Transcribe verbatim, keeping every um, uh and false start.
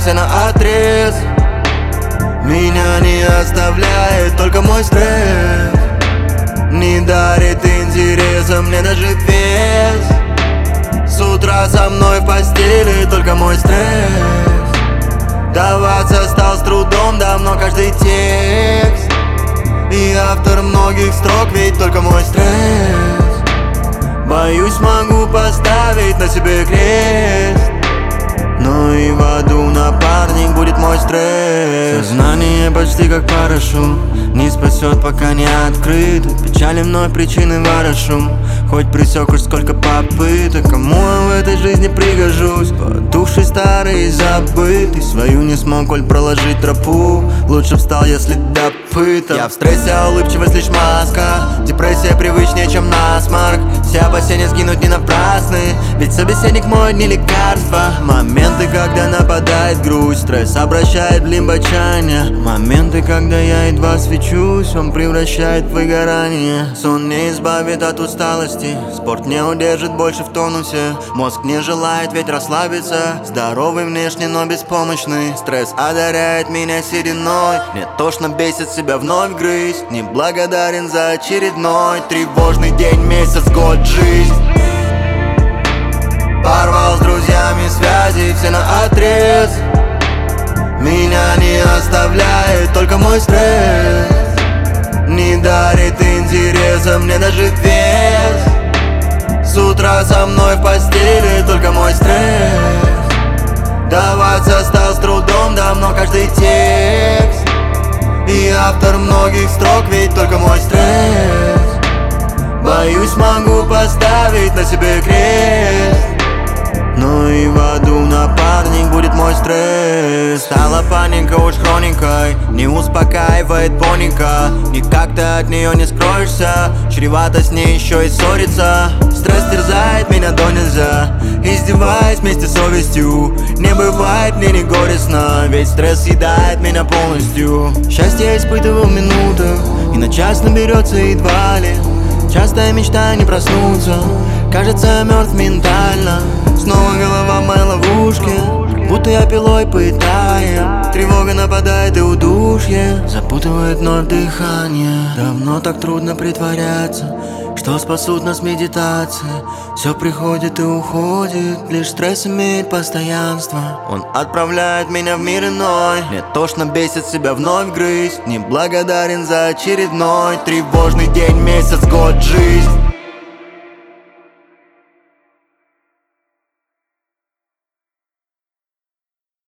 все наотрез. Меня не оставляет только мой стресс. Не дарит интереса мне даже вес. С утра со мной в постели только мой стресс. Даваться стал с трудом давно каждый текст. И автор многих строк ведь только мой стресс. Боюсь, могу поставить на себе крест. Но и в аду напарник будет мой стресс. Сознание почти как парашют, не спасет, пока не открыт. Печали мной причины ворошу, хоть пресек уж сколько попыток. Кому я в этой жизни пригожусь? Потухший старый и забытый. Свою не смог, коль проложить тропу. Лучше встал, если допытан. Я в стрессе, а улыбчивость лишь маска. Депрессия привычнее, чем насморк. Все опасения сгинуть не напрасны, ведь собеседник мой не лекарство. Моменты, когда нападает грусть, стресс обращает в лимбочание. Моменты, когда я едва свечусь, он превращает в выгорание. Сон не избавит от усталости, спорт не удержит больше в тонусе. Мозг не желает ведь расслабиться, здоровый внешне, но беспомощный. Стресс одаряет меня сединой, мне тошно, бесит себя вновь грызть. Неблагодарен за очередной тревожный день, месяц, год, жизнь. Порвал с друзьями связи, все наотрез. Меня не оставляет только мой стресс. Не дарит интереса мне даже вес. С утра со мной в постели только мой стресс. Даваться стал с трудом давно каждый текст. И автор многих строк ведь только мой стресс. Боюсь, могу поставить на себе крест. Но и в аду напарник будет мой стресс. Стала паника уж хроникой, не успокаивает поника. Никак ты от нее не скроешься, чревато с ней еще и ссориться. Стресс терзает меня до нельзя, издеваясь вместе с совестью. Не бывает мне не горестно, ведь стресс съедает меня полностью. Счастье я испытывал в минутах, и на час наберется едва ли. Часто я мечтаю не проснуться, кажется, я мертв ментально. Снова голова в моей ловушке, будто я пилой пытаю. Тревога нападает и удушье запутывает вновь дыхание. Давно так трудно притворяться, что спасут нас медитации. Все приходит и уходит, лишь стресс имеет постоянство. Он отправляет меня в мир иной, мне тошно, бесит себя вновь грызть. Неблагодарен за очередной тревожный день, месяц, год, жизнь.